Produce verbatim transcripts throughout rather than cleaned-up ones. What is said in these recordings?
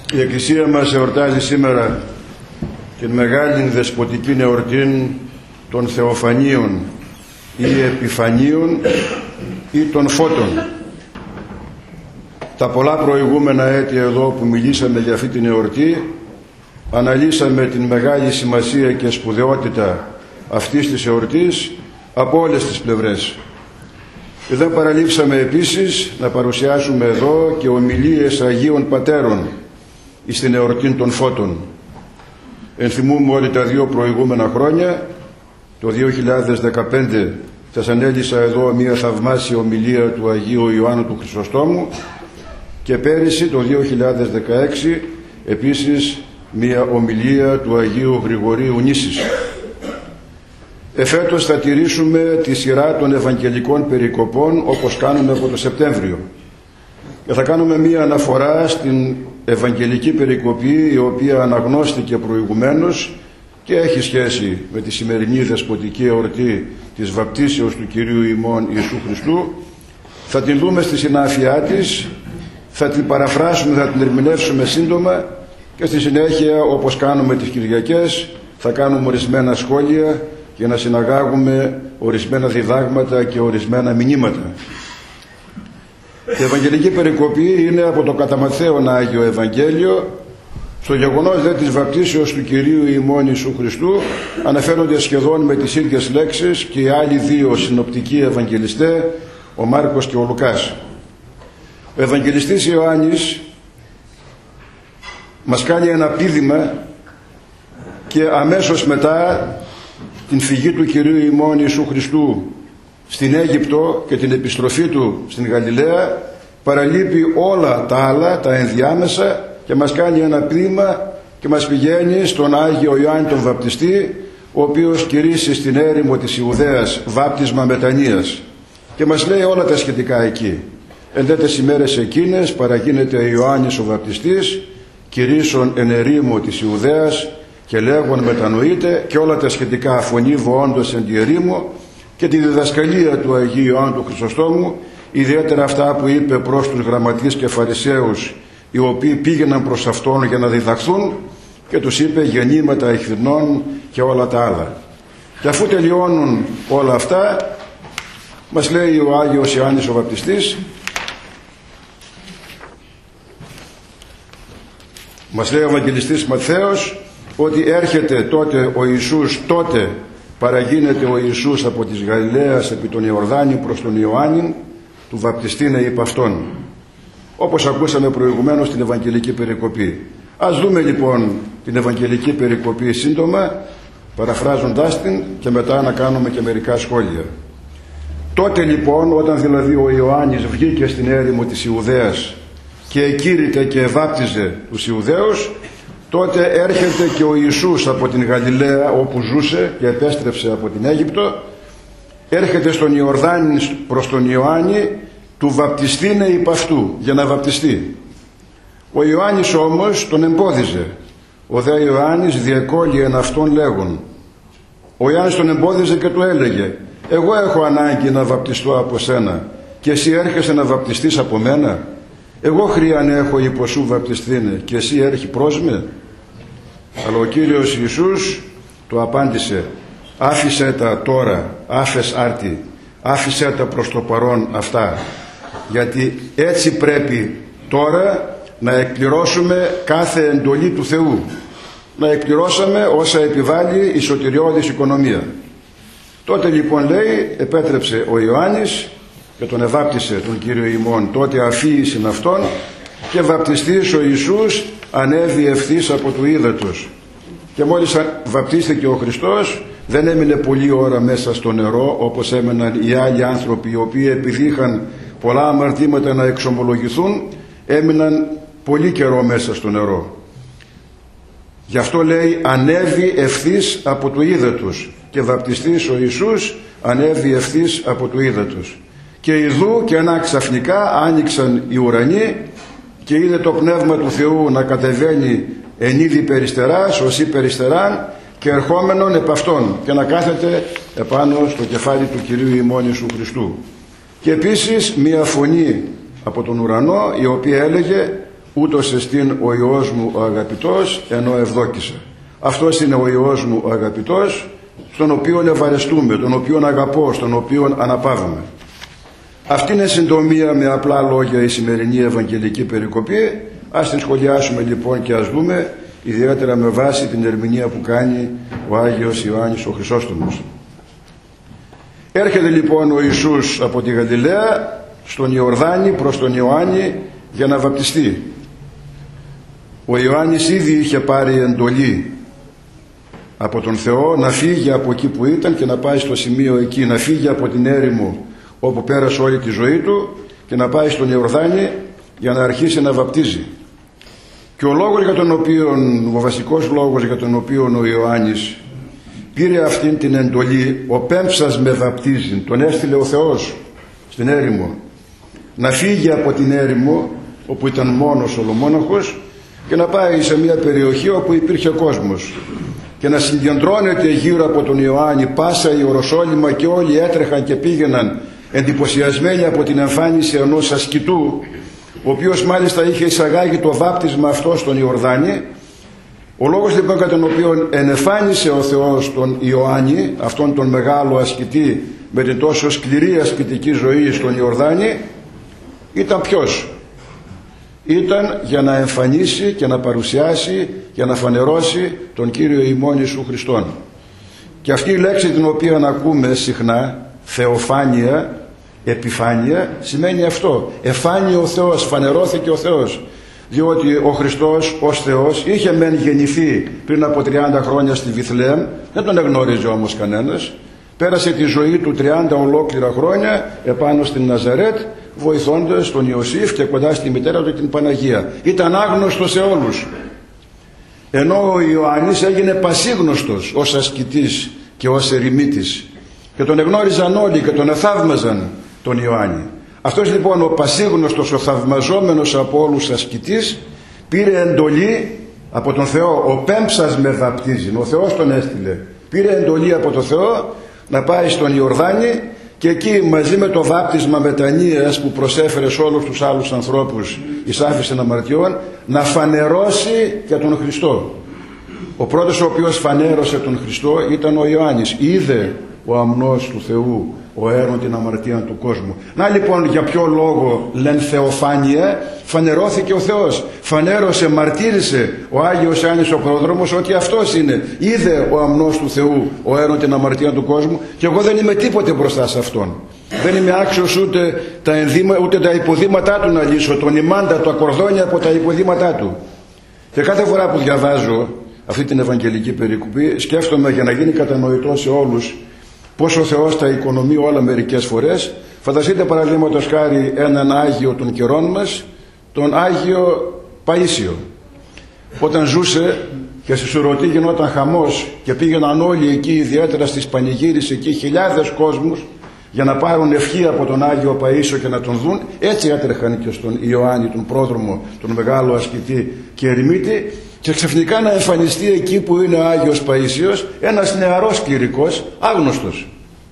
Η Εκκλησία μας εορτάζει σήμερα την μεγάλη δεσποτική εορτή των Θεοφανίων ή Επιφανίων ή των Φώτων. Τα πολλά προηγούμενα έτη εδώ που μιλήσαμε για αυτή την εορτή, αναλύσαμε την μεγάλη σημασία και σπουδαιότητα αυτής της εορτής από όλες τις πλευρές. Δεν παραλείψαμε επίσης να παρουσιάσουμε εδώ και ομιλίες Αγίων Πατέρων στην εορτή των Φώτων. Ενθυμούμε όλοι τα δύο προηγούμενα χρόνια. Το δύο χιλιάδες δεκαπέντε σας ανέλησα εδώ μια θαυμάσια ομιλία του Αγίου Ιωάννου του Χρυσοστόμου και πέρυσι το δύο χιλιάδες δεκαέξι επίσης μια ομιλία του Αγίου Γρηγορίου Νήσης. Εφέτος θα τηρήσουμε τη σειρά των Ευαγγελικών Περικοπών όπως κάνουμε από το Σεπτέμβριο και θα κάνουμε μία αναφορά στην Ευαγγελική Περικοπή η οποία αναγνώστηκε προηγουμένως και έχει σχέση με τη σημερινή δεσποτική εορτή της βαπτίσεως του Κυρίου ημών Ιησού Χριστού. Θα την δούμε στη συνάφειά της, θα την παραφράσουμε, θα την ερμηνεύσουμε σύντομα και στη συνέχεια, όπως κάνουμε τις Κυριακές, θα κάνουμε ορισμένα σχόλια για να συναγάγουμε ορισμένα διδάγματα και ορισμένα μηνύματα. Η Ευαγγελική Περικοπή είναι από το κατά Ματθαίον Άγιο Ευαγγέλιο. Στο γεγονός δε της βαπτίσεως του Κυρίου ημών Ιησού Χριστού αναφέρονται σχεδόν με τις ίδιες λέξεις και οι άλλοι δύο συνοπτικοί Ευαγγελιστές, ο Μάρκος και ο Λουκάς. Ο Ευαγγελιστής Ιωάννης μας κάνει ένα πείδημα και αμέσως μετά την φυγή του Κυρίου ημών Ιησού Χριστού στην Αίγυπτο και την επιστροφή του στην Γαλιλαία παραλείπει όλα τα άλλα, τα ενδιάμεσα και μας κάνει ένα πείδημα και μας πηγαίνει στον Άγιο Ιωάννη τον Βαπτιστή, ο οποίος κηρύσσει στην έρημο της Ιουδαίας βάπτισμα μετανοίας και μας λέει όλα τα σχετικά εκεί. Εν τέτοιες ημέρες εκείνες παραγίνεται Ιωάννης ο Βαπτιστής κηρύσσον εν ερήμο της Ιουδαίας και λέγον μετανοείται και όλα τα σχετικά φωνή βοώντος εν τη ερήμο και τη διδασκαλία του Αγίου Ιωάννου του Χρυσοστόμου, ιδιαίτερα αυτά που είπε προς τους γραμματείς και φαρισαίους οι οποίοι πήγαιναν προς Αυτόν για να διδαχθούν και τους είπε γεννήματα εχθρινών και όλα τα άλλα. Και αφού τελειώνουν όλα αυτά μας λέει ο Άγιος Ιωάννης ο Βαπτιστής, μας λέει ο Ευαγγελιστής Ματθαίος ότι έρχεται τότε ο Ιησούς, τότε παραγίνεται ο Ιησούς από της Γαλιλαίας επί τον Ιορδάνη προς τον Ιωάννη του βαπτιστήνε υπ' αυτόν, όπως ακούσαμε προηγουμένως στην Ευαγγελική Περικοπή. Ας δούμε λοιπόν την Ευαγγελική Περικοπή σύντομα, παραφράζοντάς την και μετά να κάνουμε και μερικά σχόλια. Τότε λοιπόν, όταν δηλαδή ο Ιωάννης βγήκε στην έρημο της Ιουδαίας και εκήρυτε και ευάπτιζε τους Ιουδαίους, τότε έρχεται και ο Ιησούς από την Γαλιλαία όπου ζούσε και επέστρεψε από την Αίγυπτο, έρχεται στον Ιορδάνη προς τον Ιωάννη του βαπτιστήνε υπ' αυτού για να βαπτιστεί. Ο Ιωάννης όμως τον εμπόδιζε. Ο δε Ιωάννης διεκόλλει εν αυτόν λέγον. Ο Ιωάννης τον εμπόδιζε και του έλεγε, εγώ έχω ανάγκη να βαπτιστώ από σένα και εσύ έρχεσαι να βαπτιστείς από μένα. Εγώ χρειαν έχω υπό σου βαπτιστήνε και εσύ έρχει προς με. Αλλά ο Κύριος Ιησούς του απάντησε, άφησέ τα τώρα, άφες άρτη, άφησέ τα προς το παρόν αυτά, γιατί έτσι πρέπει τώρα να εκπληρώσουμε κάθε εντολή του Θεού, να εκπληρώσαμε όσα επιβάλλει η σωτηριώδης οικονομία. Τότε λοιπόν λέει, επέτρεψε ο Ιωάννης και τον εβάπτισε τον Κύριο ημών, τότε αφίησιν αυτόν και βαπτιστής ο Ιησούς ανέβη ευθύς από του ύδατος. Και μόλις βαπτίστηκε ο Χριστός δεν έμεινε πολλή ώρα μέσα στο νερό όπως έμεναν οι άλλοι άνθρωποι οι οποίοι επειδή είχαν πολλά αμαρτήματα να εξομολογηθούν έμειναν πολύ καιρό μέσα στο νερό. Γι' αυτό λέει ανέβη ευθύς από του ύδατος και βαπτιστής ο Ιησούς ανέβη ευθύς από του ύδατος. Και ιδού και να ξαφνικά άνοιξαν οι ουρανοί και είδε το Πνεύμα του Θεού να κατεβαίνει εν είδη περιστεράς ως ή περιστεράν και ερχόμενον επ' αυτόν και να κάθεται επάνω στο κεφάλι του Κυρίου ημών Ιησού Χριστού. Και επίσης μία φωνή από τον ουρανό η οποία έλεγε ούτως εστίν ο Υιός μου ο αγαπητός, ενώ ευδόκησα. Αυτός είναι ο Υιός μου ο αγαπητός, στον οποίον ευαρεστούμε, τον οποίον αγαπώ, στον οποίον αναπαύουμε. Αυτή είναι συντομία με απλά λόγια η σημερινή Ευαγγελική περικοπή. Ας την σχολιάσουμε λοιπόν και ας δούμε, ιδιαίτερα με βάση την ερμηνεία που κάνει ο Άγιος Ιωάννης ο Χρυσόστομος. Έρχεται λοιπόν ο Ιησούς από τη Γαλιλαία στον Ιορδάνη προς τον Ιωάννη για να βαπτιστεί. Ο Ιωάννης ήδη είχε πάρει εντολή από τον Θεό να φύγει από εκεί που ήταν και να πάει στο σημείο εκεί, να φύγει από την έρημο όπου πέρασε όλη τη ζωή του και να πάει στον Ιορδάνη για να αρχίσει να βαπτίζει. Και ο λόγος για τον οποίο, ο βασικός λόγος για τον οποίο ο Ιωάννης πήρε αυτήν την εντολή, ο πέμψας με βαπτίζει, τον έστειλε ο Θεός στην έρημο να φύγει από την έρημο όπου ήταν μόνος ολομόναχος και να πάει σε μια περιοχή όπου υπήρχε κόσμος και να συγκεντρώνεται γύρω από τον Ιωάννη πάσα η Ιεροσόλυμα, και όλοι έτρεχαν και πήγαιναν εντυπωσιασμένοι από την εμφάνιση ενός ασκητού, ο οποίος μάλιστα είχε εισαγάγει το βάπτισμα αυτό στον Ιορδάνη. Ο λόγος λοιπόν κατά τον οποίο ενεφάνισε ο Θεός τον Ιωάννη, αυτόν τον μεγάλο ασκητή με την τόσο σκληρή ασκητική ζωή στον Ιορδάνη, ήταν ποιος? Ήταν για να εμφανίσει και να παρουσιάσει, για να φανερώσει τον Κύριο ημών Ιησού Χριστόν. Και αυτή η λέξη την οποία ακούμε συχνά, θεοφάνεια, επιφάνεια, σημαίνει αυτό. Εφάνει ο Θεός, φανερώθηκε ο Θεός. Διότι ο Χριστός ως Θεός είχε μεν γεννηθεί πριν από τριάντα χρόνια στη Βιθλεέμ, δεν τον εγνώριζε όμως κανένας. Πέρασε τη ζωή του τριάντα ολόκληρα χρόνια επάνω στην Ναζαρέτ, βοηθώντας τον Ιωσήφ και κοντά στη μητέρα του την Παναγία. Ήταν άγνωστος σε όλους. Ενώ ο Ιωάννης έγινε πασίγνωστος ως ασκητής και ως ερημίτης, και τον εγνώριζαν όλοι και τον εθαύμαζαν τον Ιωάννη. Αυτός λοιπόν ο πασίγνωστος, ο θαυμαζόμενος από όλους ασκητής, πήρε εντολή από τον Θεό. Ο πέμψας με βαπτίζει, ο Θεός τον έστειλε. Πήρε εντολή από τον Θεό να πάει στον Ιορδάνη και εκεί μαζί με το βάπτισμα μετανοίας που προσέφερε σε όλους τους άλλους ανθρώπους εις άφησεν αμαρτιών, να φανερώσει και τον Χριστό. Ο πρώτος ο οποίος φανέρωσε τον Χριστό ήταν ο Ιωάννης. Είδε ο αμνός του Θεού, ο έρων την αμαρτία του κόσμου. Να λοιπόν για ποιο λόγο λένε θεοφάνεια? Φανερώθηκε ο Θεός, φανέρωσε, μαρτύρησε ο Άγιος Ιωάννης ο πρόδρομος ότι αυτός είναι. Είδε ο αμνός του Θεού, ο έρων την αμαρτία του κόσμου, και εγώ δεν είμαι τίποτε μπροστά σε αυτόν. Δεν είμαι άξιος ούτε τα, ενδύμα, ούτε τα υποδήματά του να λύσω, τον ημάντα, το ακορδόνια από τα υποδήματά του. Και κάθε φορά που διαβάζω αυτή την Ευαγγελική περικοπή, σκέφτομαι, για να γίνει κατανοητό σε όλους, πως ο Θεός τα οικονομεί όλα μερικές φορές. Φανταστείτε παραδείγματος χάρη έναν Άγιο των καιρών μας, τον Άγιο Παΐσιο. Όταν ζούσε και στη Σουρωτή γινόταν χαμός και πήγαιναν όλοι εκεί, ιδιαίτερα στις πανηγύρεις εκεί, χιλιάδες κόσμους για να πάρουν ευχή από τον Άγιο Παΐσιο και να τον δουν. Έτσι έτρεχαν και στον Ιωάννη, τον πρόδρομο, τον μεγάλο ασκητή και ερημίτη, και ξαφνικά να εμφανιστεί εκεί που είναι ο Άγιος Παΐσιος ένας νεαρός κληρικός, άγνωστος,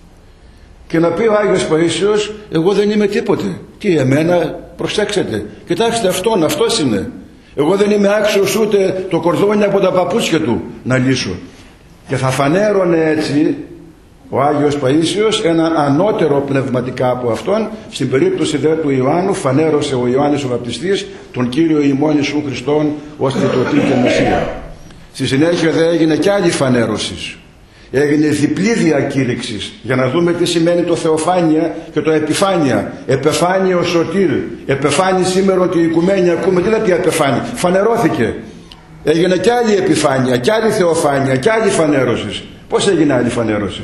και να πει ο Άγιος Παΐσιος, εγώ δεν είμαι τίποτε. Τι, εμένα? Προσέξτε, κοιτάξτε αυτόν, αυτός είναι. Εγώ δεν είμαι άξιος ούτε το κορδόνι από τα παπούτσια του να λύσω. Και θα φανέρωνε έτσι ο Άγιος Παΐσιος έναν ανώτερο πνευματικά από αυτόν. Στην περίπτωση δε του Ιωάννου φανέρωσε ο Ιωάννης ο Βαπτιστής τον Κύριο ημών Ιησού Χριστόν ως Τριτοτή και Μεσσία. Στη συνέχεια δε έγινε κι άλλη φανέρωση. Έγινε διπλή διακήρυξη για να δούμε τι σημαίνει το θεοφάνεια και το επιφάνεια. Επεφάνει ο σωτήρ, επεφάνει σήμερα ότι η οικουμένη ακούμε. Τι λέει επεφάνει? Φανερώθηκε. Έγινε κι άλλη επιφάνεια, κι άλλη θεοφάνεια, κι άλλη φανέρωση. Πώς έγινε άλλη φανέρωση?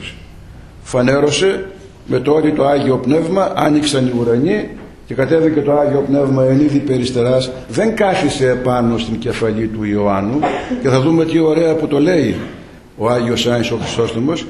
Φανέρωσε με το ότι το Άγιο Πνεύμα, άνοιξαν οι ουρανοί και κατέβηκε το Άγιο Πνεύμα εν είδη περιστεράς. Δεν κάθισε επάνω στην κεφαλή του Ιωάννου, και θα δούμε τι ωραία που το λέει ο Άγιος Ιωάννης ο Χρυσόστομος,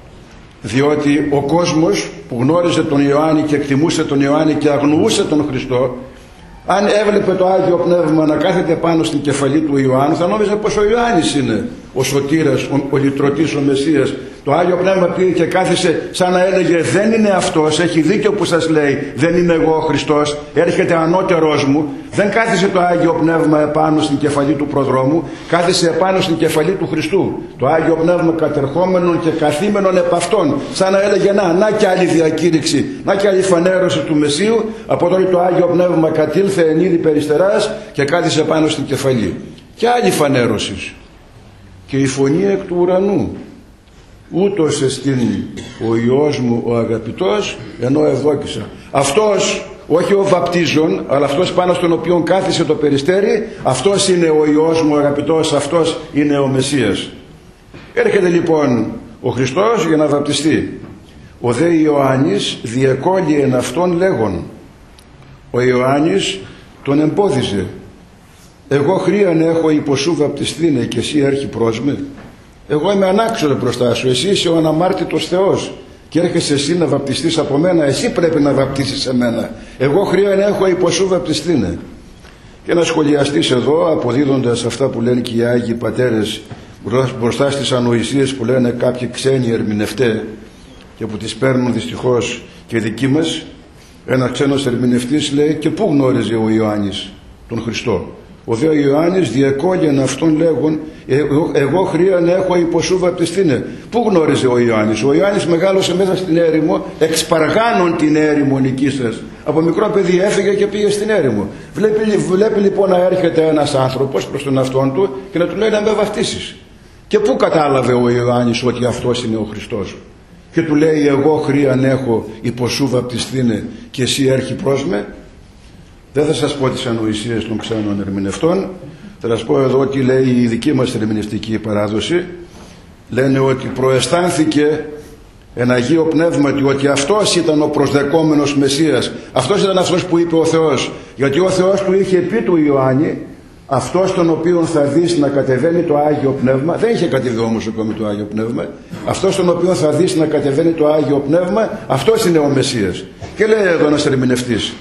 διότι ο κόσμος που γνώριζε τον Ιωάννη και εκτιμούσε τον Ιωάννη και αγνοούσε τον Χριστό, αν έβλεπε το Άγιο Πνεύμα να κάθεται πάνω στην κεφαλή του Ιωάννου, θα νόμιζε πως ο Ιωάννης είναι ο Σωτήρας, ο, ο Λυτρωτής, ο Μεσσίας. Το Άγιο Πνεύμα πήγε και κάθισε σαν να έλεγε δεν είναι αυτός, έχει δίκιο που σας λέει δεν είμαι εγώ ο Χριστός, έρχεται ανώτερός μου. Δεν κάθισε το Άγιο Πνεύμα επάνω στην κεφαλή του προδρόμου, κάθισε επάνω στην κεφαλή του Χριστού. Το Άγιο Πνεύμα κατερχόμενον και καθήμενον επ' αυτόν, σαν να έλεγε να, να και άλλη διακήρυξη, να και άλλη φανέρωση του Μεσσίου. Από τότε το Άγιο Πνεύμα κατήλθε εν είδη περιστεράς και κάθισε πάνω στην κεφαλή. Και άλλη φανέρωση. Και η φωνή εκ του ουρανού. Ούτως εστίν ο Υιός μου ο αγαπητός, ενώ ευδόκησα. Αυτός, όχι ο βαπτίζων, αλλά αυτός πάνω στον οποίο κάθισε το περιστέρι, αυτός είναι ο Υιός μου ο αγαπητός, αυτός είναι ο Μεσσίας. Έρχεται λοιπόν ο Χριστός για να βαπτιστεί. Ο δε Ιωάννης διεκόλλει εν αυτόν λέγον. Ο Ιωάννης τον εμπόδιζε. Εγώ χρίαν έχω υποσού βαπτιστήνε και εσύ έρχει προς με. Εγώ είμαι ανάξιος μπροστά σου, εσύ είσαι ο αναμάρτητος Θεός και έρχεσαι εσύ να βαπτιστείς από μένα, εσύ πρέπει να βαπτίσεις εμένα. Εγώ χρίαν έχω υποσού βαπτιστήνε. Και να σχολιαστείς εδώ, αποδίδοντας αυτά που λένε και οι Άγιοι Πατέρες μπροστά στις ανοησίες που λένε κάποιοι ξένοι ερμηνευτές και που τις παίρνουν δυστυχώς και δικοί μας. Ένας ξένος ερμηνευτής λέει και πού γνώριζε ο Ιωάννης τον Χριστό. Ο δε Ιωάννης διεκόλλεν αυτόν λέγον εγώ, εγώ χρίαν έχω υποσού βαπτιστήνε. Πού γνώριζε ο Ιωάννης? Ο Ιωάννης μεγάλωσε μέσα στην έρημο, εξπαργάνων την έρημο νικήσας. Από μικρό παιδί έφυγε και πήγε στην έρημο. Βλέπει, βλέπει λοιπόν να έρχεται ένας άνθρωπος προς τον αυτόν του και να του λέει να με βαπτίσεις. Και πού κατάλαβε ο Ιωάννης ότι αυτός είναι ο Χριστός? Και του λέει εγώ χρίαν έχω υποσού βαπτιστήνε και εσύ έρχει προς με. Δεν θα σας πω τις ανοησίες των ξένων ερμηνευτών. Θα σας πω εδώ τι λέει η δική μας ερμηνευτική παράδοση. Λένε ότι προαισθάνθηκε εν Αγίο Πνεύματι ότι αυτός ήταν ο προσδεκόμενος Μεσσίας. Αυτός ήταν αυτός που είπε ο Θεός. Γιατί ο Θεός του είχε πει του Ιωάννη, αυτός τον οποίον θα δεις να κατεβαίνει το Άγιο Πνεύμα, δεν είχε κατεβεί όμως ακόμη το Άγιο Πνεύμα, αυτός τον οποίον θα δεις να κατεβαίνει το Άγιο Πνεύμα, αυτός είναι ο Μεσσίας. Και λέει εδώ ένας ερμηνευτής,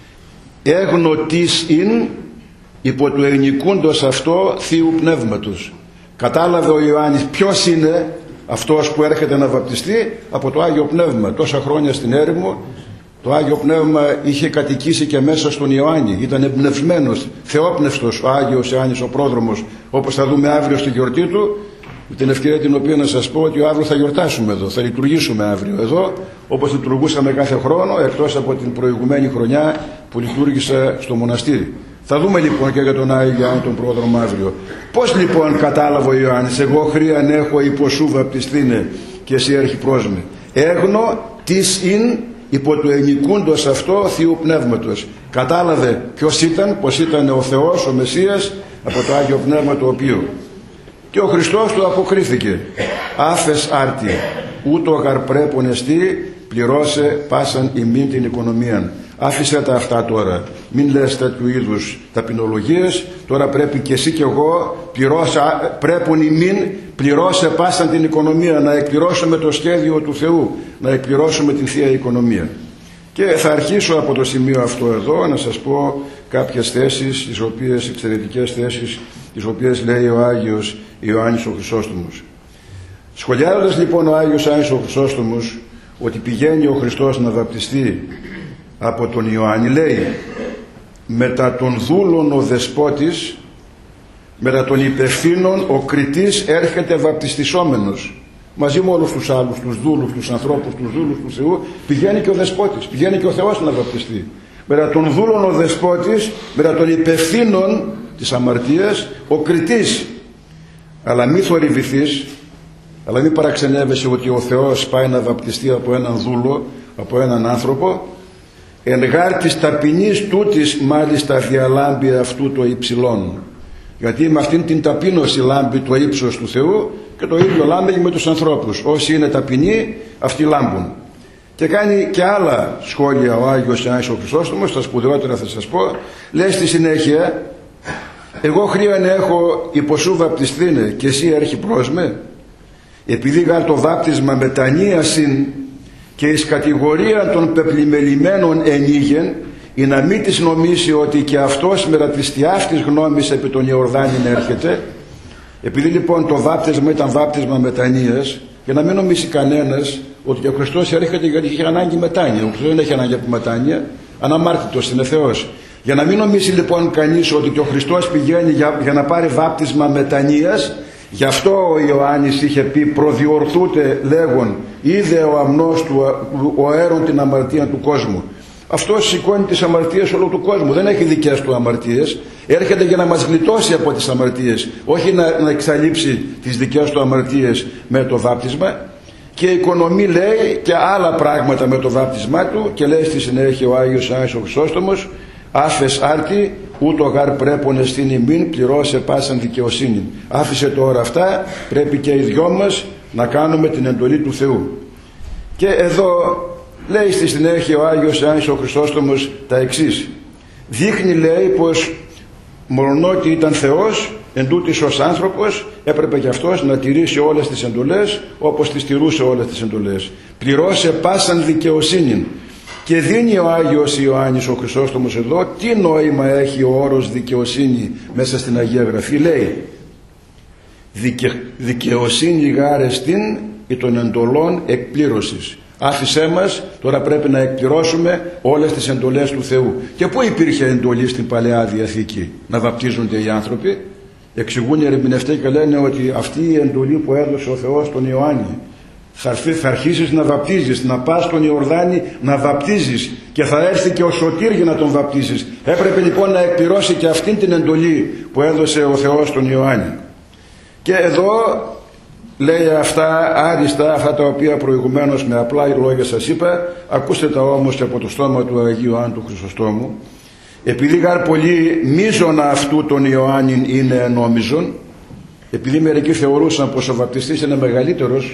έγνωτης ειν υπό του ενικούντος αυτό Θείου Πνεύματος. Κατάλαβε ο Ιωάννης ποιος είναι αυτός που έρχεται να βαπτιστεί από το Άγιο Πνεύμα. Τόσα χρόνια στην έρημο το Άγιο Πνεύμα είχε κατοικήσει και μέσα στον Ιωάννη. Ήταν εμπνευσμένος, θεόπνευστος ο Άγιος Ιωάννης ο πρόδρομος, όπως θα δούμε αύριο στη γιορτή του, με την ευκαιρία την οποία να σας πω ότι αύριο θα γιορτάσουμε εδώ, θα λειτουργήσουμε αύριο εδώ, όπως λειτουργούσαμε κάθε χρόνο, εκτός από την προηγουμένη χρονιά που λειτουργήσα στο μοναστήρι. Θα δούμε λοιπόν και για τον Άγιο Ιωάννη τον πρόδρομο αύριο. Πώς λοιπόν κατάλαβε ο Ιωάννης, εγώ χρίαν έχω υποσού βαπτιστήνε και εσύ έρχει προς με. Έγνω της ειν υπό του ενικούντος αυτό Θείου Πνεύματος. Κατάλαβε ποιος ήταν, πως ήταν ο Θεός, ο Μεσσίας, από το Άγιο Πνεύμα το οποίο. Και ο Χριστός του αποκρίθηκε. Άφες άρτη, ούτω γαρ πρέπον εστί, πληρώσε πάσαν ημίν την οικονομία. Άφησε τα αυτά τώρα. Μην λες τέτοιου είδους ταπεινολογίες. Τώρα πρέπει και εσύ και εγώ πληρώσα, πρέπον ημίν, πληρώσε πάσαν την οικονομία. Να εκπληρώσουμε το σχέδιο του Θεού. Να εκπληρώσουμε την Θεία Οικονομία. Και θα αρχίσω από το σημείο αυτό εδώ να σας πω κάποιες θέσεις, τις οποίες, εξαιρετικές θέσεις, τις οποίες λέει ο Άγιος Ιωάννης ο Χρυσόστομος. Σχολιάζοντας λοιπόν ο Άγιος Ιωάννης ο Χρυσόστομος ότι πηγαίνει ο Χριστός να βαπτιστεί από τον Ιωάννη, λέει μετά τον δούλον ο δεσπότης, μετά τον υπευθύνων ο κριτής έρχεται βαπτιστισόμενος. Μαζί με όλους τους άλλους, τους δούλους, τους ανθρώπους, τους δούλους του Θεού, πηγαίνει και ο δεσπότης, πηγαίνει και ο Θεός να βαπτιστεί. Μετά τον δούλον ο δεσπότης, μετά τον υπευθύνων της αμαρτίας, ο κριτής. Αλλά μη θορυβηθείς, αλλά μη παραξενεύεσαι ότι ο Θεός πάει να βαπτιστεί από έναν δούλο, από έναν άνθρωπο. Εν γάρ της ταπεινής τούτης μάλιστα διαλάμπει αυτού το υψηλόν. Γιατί με αυτήν την ταπείνωση λάμπει το ύψος του Θεού και το ίδιο λάμπει με τους ανθρώπους. Όσοι είναι ταπεινοί, αυτοί λάμπουν. Και κάνει και άλλα σχόλια ο Άγιος Ιωάννης ο Χρυσόστομος, τα σπουδαιότερα θα σας πω. Λέει στη συνέχεια, εγώ χρίαν έχω υποσού βαπτιστήνε και εσύ έρχει προς με. Επειδή γάρ το βάπτισμα μετανοίασιν και εις κατηγορία των πεπλημελημένων ενήγεν, ή να μην της νομίσει ότι και αυτός μέρα της τιάφτης γνώμης επί τον Ιορδάνην έρχεται, Επειδή λοιπόν το βάπτισμα ήταν βάπτισμα μετανοίας, για να μην νομίσει κανένας ότι ο Χριστός έρχεται γιατί είχε ανάγκη μετάνοια. Ο Χριστός δεν έχει ανάγκη από μετάνοια, αναμάρτητος είναι Θεός. Για να μην νομίσει λοιπόν κανείς ότι και ο Χριστός πηγαίνει για, για να πάρει βάπτισμα μετανοίας, γι' αυτό ο Ιωάννης είχε πει προδιορθούτε λέγον είδε ο αμνός του ο αέρον την αμαρτία του κόσμου. Αυτός σηκώνει τις αμαρτίες όλου του κόσμου, δεν έχει δικές του αμαρτίες, έρχεται για να μας γλιτώσει από τις αμαρτίες, όχι να, να εξαλείψει τις δικές του αμαρτίες με το βάπτισμα. Και οικονομεί λέει και άλλα πράγματα με το βάπτισμά του και λέει στη συνέχεια ο Άγιος Άνης ο Χρυσόστομος άφες άρτη ούτω γαρ πρέπον εστίν ημίν πληρώσε πάσαν δικαιοσύνη. Άφησε τώρα αυτά, πρέπει και οι δυο μας να κάνουμε την εντολή του Θεού. Και εδώ λέει στη συνέχεια ο Άγιος Άνης ο Χρυσόστομος τα εξής. Δείχνει λέει πως μολονότι ήταν Θεός, εν τούτης ως άνθρωπος έπρεπε και αυτός να τηρήσει όλες τις εντολές όπως τις τηρούσε όλες τις εντολές. Πληρώσε πάσαν δικαιοσύνη. Και δίνει ο Άγιος Ιωάννης ο Χρυσόστομος εδώ τι νόημα έχει ο όρος δικαιοσύνη μέσα στην Αγία Γραφή. Λέει δικαι, δικαιοσύνη γάρεστην ή των εντολών εκπλήρωσης. Άφησέ μας, τώρα πρέπει να εκπληρώσουμε όλες τις εντολές του Θεού. Και πού υπήρχε εντολή στην Παλαιά Διαθήκη να βαπτίζονται οι άνθρωποι? Εξηγούν οι ερμηνευτές και λένε ότι αυτή η εντολή που έδωσε ο Θεός στον Ιωάννη, θα, θα αρχίσεις να βαπτίζεις, να πας στον Ιορδάνη να βαπτίζεις και θα έρθει και ο Σωτήρ για να τον βαπτίζεις. Έπρεπε λοιπόν να εκπληρώσει και αυτήν την εντολή που έδωσε ο Θεός στον Ιωάννη. Και εδώ λέει αυτά άριστα, αυτά τα οποία προηγουμένως με απλά λόγια σας είπα, ακούστε τα όμως από το στόμα του Αγίου Ιωάννου του Χρυσοστόμου. Επειδή γάρ πολύ μείζωνα αυτού τον Ιωάννην είναι ενόμιζον, επειδή μερικοί θεωρούσαν πως ο βαπτιστής είναι μεγαλύτερος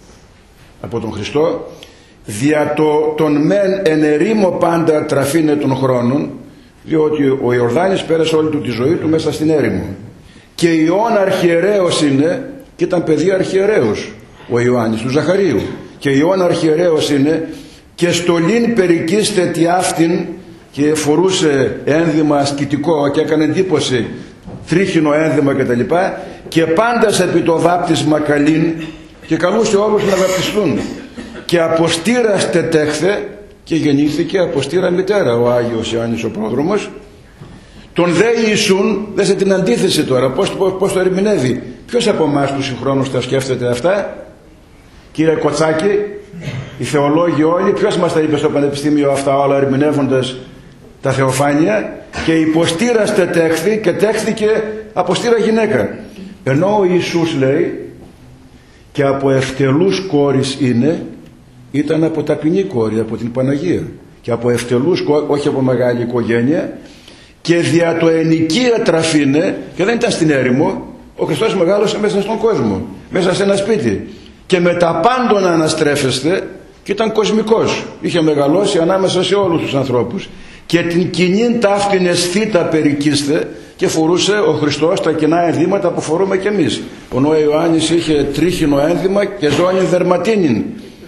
από τον Χριστό, δια το, τον μεν ενερήμο πάντα τραφήνε των χρόνων, διότι ο Ιορδάνης πέρασε όλη του τη ζωή του μέσα στην έρημο και Ιωάνn αρχιερέος είναι και ήταν παιδί αρχιερέως ο Ιωάννης του Ζαχαρίου και Ιωάνn αρχιερέος είναι και στολήν περικίστε τι αυτήν και φορούσε ένδυμα ασκητικό και έκανε εντύπωση τρίχινο ένδυμα κτλ. Και, και πάντας επί το βάπτισμα καλήν και καλούσε όλους να βαπτιστούν και αποστήραστε τέχθε και γεννήθηκε αποστήρα μητέρα ο Άγιος Ιωάννης ο πρόδρομος. Τον δε Ιησούν, δε σε την αντίθεση τώρα, πώς, πώς, πώς το ερμηνεύει. Ποιος από εμάς του συγχρόνους τα σκέφτεται αυτά? Κύριε Κοτσάκη, οι θεολόγοι όλοι, ποιος μας τα είπε στο πανεπιστήμιο αυτά όλα ερμηνεύοντας τα θεοφάνεια? Και υποστήραστε τέχθη και τέχθηκε αποστήρα γυναίκα. Ενώ ο Ιησούς λέει και από ευτελούς κόρης είναι, ήταν από ταπεινή κόρη, από την Παναγία. Και από ευτελούς, όχι από μεγάλη οικογένεια, και δια το ενοικία τραφήνε, και δεν ήταν στην έρημο, ο Χριστός μεγάλωσε μέσα στον κόσμο, μέσα σε ένα σπίτι. Και με τα πάντων αναστρέφεστε, και ήταν κοσμικός. Είχε μεγαλώσει ανάμεσα σε όλους τους ανθρώπους. Και την κοινήν ταύτην αισθήτα περικίστε, και φορούσε ο Χριστός τα κοινά ενδύματα που φορούμε κι εμείς. Ο Ιωάννης είχε τρίχινο ένδυμα και ζώνη δερματίνην.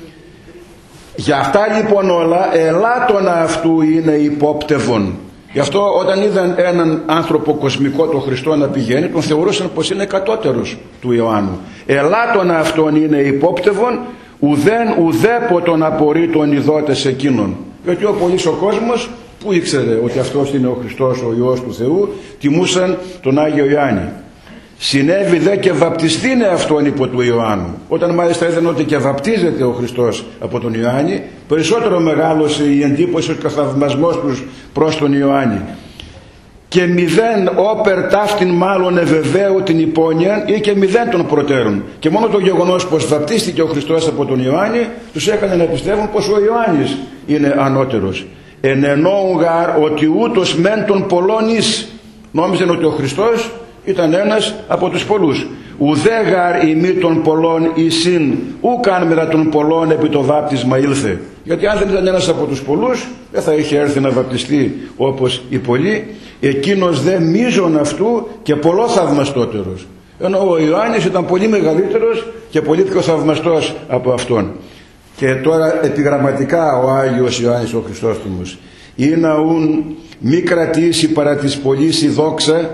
Για αυτά λοιπόν όλα ελάττωνα αυτού είναι υπόπτευον. Γι' αυτό όταν είδαν έναν άνθρωπο κοσμικό, τον Χριστό, να πηγαίνει, τον θεωρούσαν πως είναι κατώτερος του Ιωάννου. Ελάττωνα αυτόν είναι υπόπτευον, ουδέν ουδέποτον απορρίτων ειδότες εκείνων. Γιατί ο πολύς ο κόσμος που ήξερε ότι αυτός είναι ο Χριστός, ο Υιός του Θεού, τιμούσαν τον Άγιο Ιωάννη. Συνέβη δε και βαπτιστήνε αυτόν υπό του Ιωάννου. Όταν μάλιστα είδαν ότι και βαπτίζεται ο Χριστός από τον Ιωάννη, περισσότερο μεγάλωσε η εντύπωση και ο θαυμασμός τους προς τον Ιωάννη. Και μηδέν όπερ ταύτην μάλλον ευεβαίου την υπόνοιαν ή και μηδέν των προτέρων. Και μόνο το γεγονός πως βαπτίστηκε ο Χριστός από τον Ιωάννη τους έκανε να πιστεύουν πως ο Ιωάννης είναι ανώτερος. Εν εννοούν γαρ ότι ούτως μεν των πολλών εις. Νόμιζαν ότι ο Χριστός ήταν ένας από τους πολλούς. Ουδέ γαρ ημί των πολλών εισήν, ούκαν μετά των πολλών επί το βάπτισμα ήλθε. Γιατί αν δεν ήταν ένας από τους πολλούς, δεν θα είχε έρθει να βαπτιστεί όπως οι πολλοί. Εκείνος δε μείζων αυτού και πολλό θαυμαστότερος. Ενώ ο Ιωάννης ήταν πολύ μεγαλύτερος και πολύ πιο θαυμαστός από αυτόν. Και τώρα επιγραμματικά ο Άγιος Ιωάννης ο Χρυσόστομος. Ή να ουν μη κρατήσει παρά της πολλής η δόξα,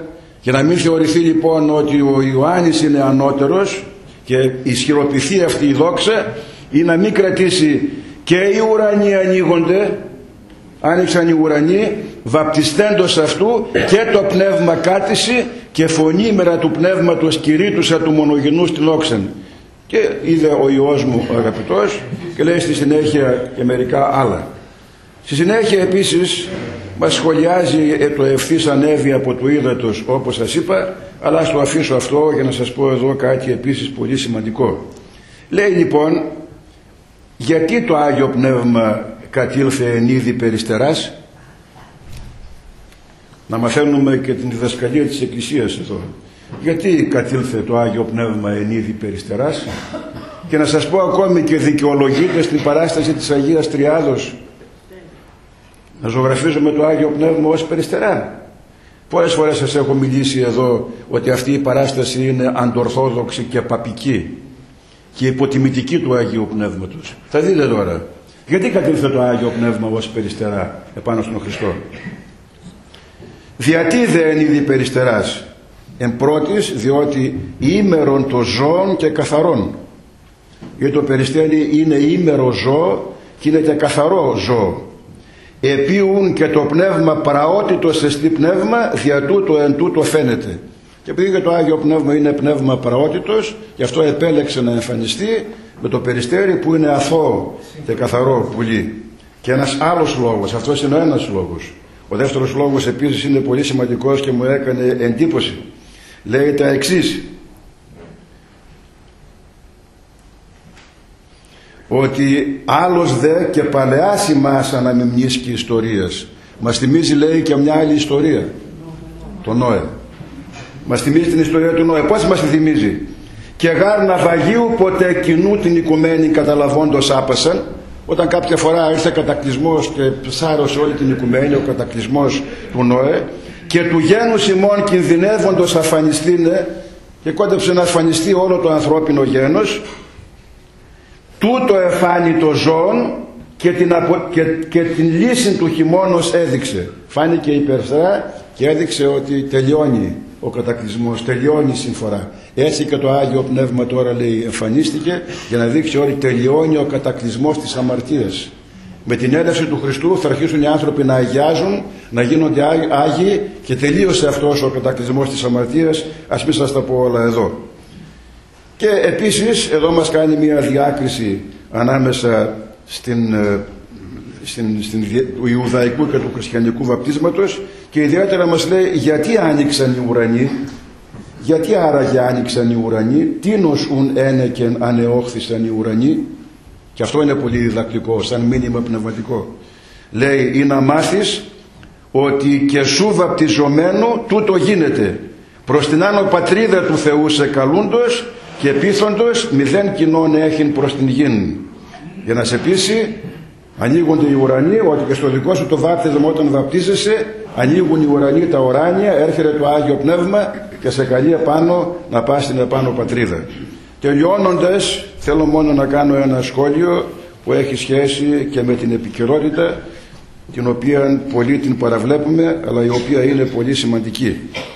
Και να μην θεωρηθεί λοιπόν ότι ο Ιωάννης είναι ανώτερος και ισχυροποιηθεί αυτή η δόξα, ή να μην κρατήσει και οι ουρανοί ανοίγονται, άνοιξαν οι ουρανοί, βαπτιστέντος αυτού, και το πνεύμα κάτησε και φωνή μέρα του πνεύματος κηρύττουσα του μονογενού στην όξεν. Και είδε ο Υιός μου ο αγαπητός, και λέει στη συνέχεια και μερικά άλλα. Στη συνέχεια επίσης μας σχολιάζει το ευθύς ανέβη από το ύδατος, όπως σας είπα, αλλά ας το αφήσω αυτό για να σας πω εδώ κάτι επίσης πολύ σημαντικό. Λέει λοιπόν, γιατί το Άγιο Πνεύμα κατήλθε εν είδη περιστεράς? Να μαθαίνουμε και την διδασκαλία της Εκκλησίας εδώ. Γιατί κατήλθε το Άγιο Πνεύμα εν είδη περιστεράς? Και να σας πω ακόμη, και δικαιολογείται στην παράσταση της Αγίας Τριάδος να ζωγραφίζουμε το Άγιο Πνεύμα ως περιστερά. Πολλές φορές σας έχω μιλήσει εδώ ότι αυτή η παράσταση είναι αντορθόδοξη και παπική και υποτιμητική του Αγίου Πνεύματος. Θα δείτε τώρα γιατί κατήλθε το Άγιο Πνεύμα ως περιστερά επάνω στον Χριστό. Διατί δε εν είδη περιστεράς? Εν πρώτης, διότι ήμερον το ζώων και καθαρών. Γιατί το περιστέρι είναι ήμερο ζώο και είναι και καθαρό ζώο. Επίουν και το πνεύμα πραότητος εστί πνεύμα, δια τούτο εν τούτο φαίνεται. Και επειδή και το Άγιο Πνεύμα είναι πνεύμα πραότητος, γι' αυτό επέλεξε να εμφανιστεί με το περιστέρι που είναι αθώο και καθαρό πουλί. Και ένας άλλος λόγος, αυτός είναι ο ένας λόγος. Ο δεύτερος λόγος επίσης είναι πολύ σημαντικός και μου έκανε εντύπωση. Λέει τα εξής, ότι άλλος δε και παλαιάς ημάς αναμιμνίσκει ιστορίας. Μας θυμίζει, λέει, και μια άλλη ιστορία, το Νόε. Μας θυμίζει την ιστορία του Νόε. Πώς μας τη θυμίζει? Και γάρ ναυαγίου ποτέ κοινού την οικουμένη καταλαβώντος άπασαν. Όταν κάποια φορά ήρθε κατακλυσμός και σάρωσε όλη την οικουμένη, ο κατακλυσμός του Νόε, και του γένους ημών κινδυνεύοντος αφανιστήνε, και κόντεψε να αφανιστεί όλο το ανθρώπινο γένος, τούτο εφάνει το ζώον και την, απο... και... και την λύση του χειμώνος έδειξε. Φάνηκε η περιστέρα και έδειξε ότι τελειώνει ο κατακλυσμός, τελειώνει η συμφορά. Έτσι και το Άγιο Πνεύμα τώρα, λέει, εμφανίστηκε για να δείξει ότι τελειώνει ο κατακλυσμός της αμαρτίας. Με την έλευση του Χριστού θα αρχίσουν οι άνθρωποι να αγιάζουν, να γίνονται Άγιοι, και τελείωσε αυτός ο κατακλυσμός της αμαρτίας. Ας μην σας τα πω όλα εδώ. Και επίσης εδώ μας κάνει μια διάκριση ανάμεσα στην, στην, στην, του Ιουδαϊκού και του Χριστιανικού βαπτίσματος, και ιδιαίτερα μας λέει γιατί άνοιξαν οι ουρανοί. Γιατί άραγε άνοιξαν οι ουρανοί? Τίνος ουν ένεκεν ανεόχθησαν οι ουρανοί? Και αυτό είναι πολύ διδακτικό, σαν μήνυμα πνευματικό. Λέει, ή να μάθεις ότι και σου βαπτιζομένου τούτο γίνεται, προς την άνω πατρίδα του Θεού σε καλούντος, και πείθοντος μηδέν κοινών έχειν προς την γην. Για να σε πείσει, ανοίγονται οι ουρανοί, ότι και στο δικό σου το βάπτισμα όταν βαπτίζεσαι, ανοίγουν οι ουρανοί τα ουράνια, έρχεται το Άγιο Πνεύμα και σε καλεί επάνω να πας στην επάνω πατρίδα. Τελειώνοντας, θέλω μόνο να κάνω ένα σχόλιο που έχει σχέση και με την επικαιρότητα, την οποία πολύ την παραβλέπουμε, αλλά η οποία είναι πολύ σημαντική.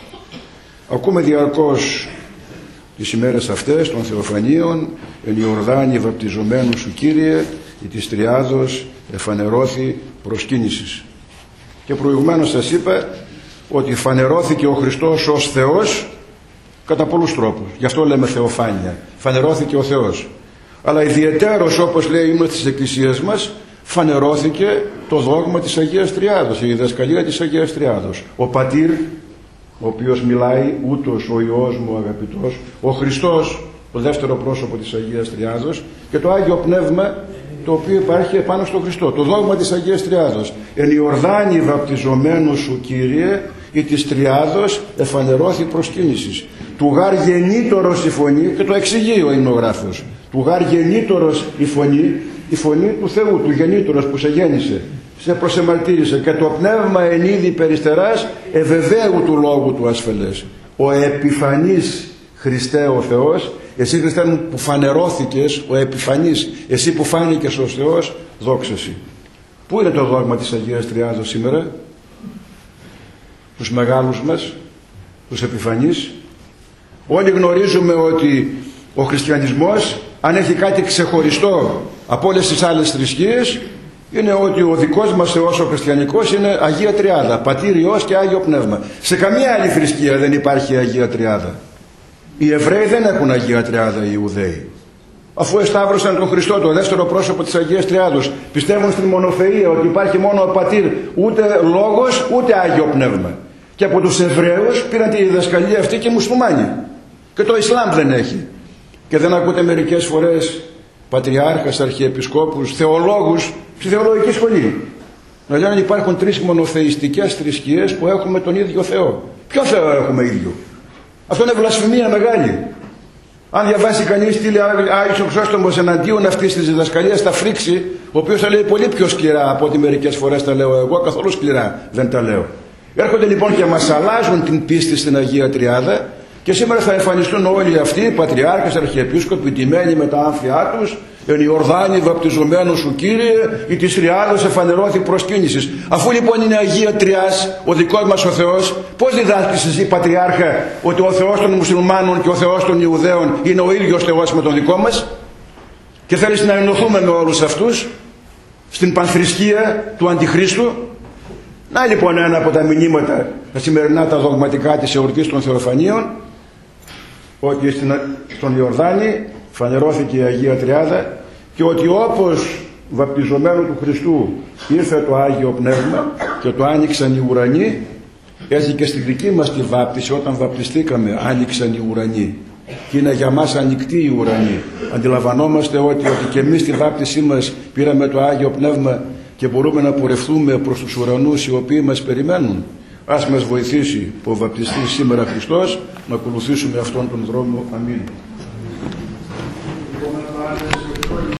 Ακούμε διαρκώς τις ημέρες αυτές των Θεοφανίων, εν Ιορδάνη βαπτιζομένου σου Κύριε, ή της Τριάδος εφανερώθη προσκύνησης. Και προηγουμένως σας είπα ότι φανερώθηκε ο Χριστός ως Θεός κατά πολλούς τρόπους. Γι' αυτό λέμε θεοφάνεια. Φανερώθηκε ο Θεός. Αλλά ιδιαιτέρως, όπως λέει ύμνος της Εκκλησίας μας, φανερώθηκε το δόγμα της Αγίας Τριάδος, η διδασκαλία της Αγίας Τριάδος. Ο Πατήρ, ο οποίος μιλάει, ούτως ο Υιός μου αγαπητός, ο Χριστός, το δεύτερο πρόσωπο της Αγίας Τριάδος, και το Άγιο Πνεύμα, το οποίο υπάρχει επάνω στο Χριστό. Το δόγμα της Αγίας Τριάδος. Εν Ιορδάνη βαπτιζομένου σου Κύριε, ή της Τριάδος εφανερώθη προσκύνησης. Του γάρ γεννήτωρος η φωνή, και το εξηγεί ο υμνογράφος. Του γάρ γεννήτωρος η φωνή, η φωνή του Θεού, του γεννήτωρος που σε γέννησε, σε προσεμαρτύρησε, και το πνεύμα εν είδη περιστεράς ευεβαίου του λόγου του ασφαλές. Ο επιφανής Χριστέ ο Θεός, εσύ Χριστέ μου που φανερώθηκες, ο επιφανής, εσύ που φάνηκες ως Θεός, δόξαση. Πού είναι το δόγμα της Αγίας Τριάδος σήμερα? Τους μεγάλους μας, τους επιφανείς. Όλοι γνωρίζουμε ότι ο χριστιανισμός, αν έχει κάτι ξεχωριστό από όλες τις άλλες θρησκείες, είναι ότι ο δικός μας Θεός ο χριστιανικός είναι Αγία Τριάδα, Πατήρ, Υιός και Άγιο Πνεύμα. Σε καμία άλλη θρησκεία δεν υπάρχει Αγία Τριάδα. Οι Εβραίοι δεν έχουν Αγία Τριάδα, οι Ιουδαίοι. Αφού εσταύρωσαν τον Χριστό, το δεύτερο πρόσωπο της Αγίας Τριάδος, πιστεύουν στην μονοθεΐα, ότι υπάρχει μόνο ο Πατήρ, ούτε Λόγος ούτε Άγιο Πνεύμα. Και από τους Εβραίους πήραν τη διδασκαλία αυτή και οι μουσουλμάνοι. Και το Ισλάμ δεν έχει. Και δεν ακούτε μερικές φορές πατριάρχας, αρχιεπισκόπους, θεολόγους στη θεολογική σχολή να λένε υπάρχουν τρεις μονοθεϊστικές θρησκείες που έχουμε τον ίδιο Θεό. Ποιο Θεό έχουμε ίδιο? Αυτό είναι βλασφημία μεγάλη. Αν διαβάσει κανείς τι λέει Άγιος ο Χρυσόστομος εναντίον αυτής της διδασκαλίας, θα φρίξει, ο οποίος θα λέει πολύ πιο σκληρά από ό,τι μερικές φορές τα λέω εγώ, καθόλου σκληρά δεν τα λέω. Έρχονται λοιπόν και μας αλλάζουν την πίστη στην Αγία Τριάδα. Και σήμερα θα εμφανιστούν όλοι αυτοί οι πατριάρχες, αρχιεπίσκοποι, τιμένοι με τα άμφια τους, εν Ιορδάνη βαπτιζομένος σου Κύριε, ή της Τριάδος εφανερώθη προσκύνησης. Αφού λοιπόν είναι Αγία Τριάς ο δικός μας ο Θεός, πώς διδάσκεις εσύ πατριάρχα ότι ο Θεός των Μουσουλμάνων και ο Θεός των Ιουδαίων είναι ο ίδιος Θεός με τον δικό μας? Και θέλεις να ενωθούμε με όλους αυτούς στην πανθρησκεία του Αντιχρίστου? Να λοιπόν ένα από τα μηνύματα τα σημερινά, τα δογματικά της εορτής των Θεοφανίων, ότι στον Ιορδάνη φανερώθηκε η Αγία Τριάδα και ότι όπως βαπτιζομένου του Χριστού ήρθε το Άγιο Πνεύμα και το άνοιξαν οι ουρανοί, έτσι και στη δική μας τη βάπτιση όταν βαπτιστήκαμε άνοιξαν οι ουρανοί και είναι για μας ανοιχτοί οι ουρανοί. Αντιλαμβανόμαστε ότι, ότι και εμείς στη βάπτισή μας πήραμε το Άγιο Πνεύμα και μπορούμε να πορευθούμε προς τους ουρανούς οι οποίοι μας περιμένουν. Ας μας βοηθήσει που ο βαπτιστής σήμερα Χριστός να ακολουθήσουμε αυτόν τον δρόμο. Αμήν.